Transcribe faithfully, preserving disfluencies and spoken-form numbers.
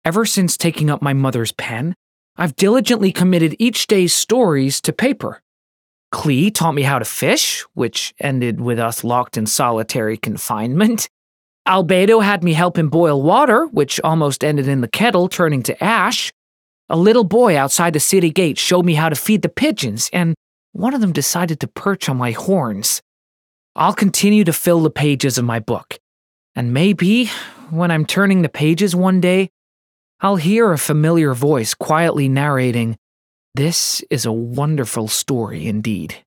Ever since taking up my mother's pen, I've diligently committed each day's stories to paper. Clee taught me how to fish, which ended with us locked in solitary confinement. Albedo had me help him boil water, which almost ended in the kettle turning to ash. A little boy outside the city gate showed me how to feed the pigeons, and one of them decided to perch on my horns. I'll continue to fill the pages of my book, and maybe, when I'm turning the pages one day, I'll hear a familiar voice quietly narrating, "This is a wonderful story indeed."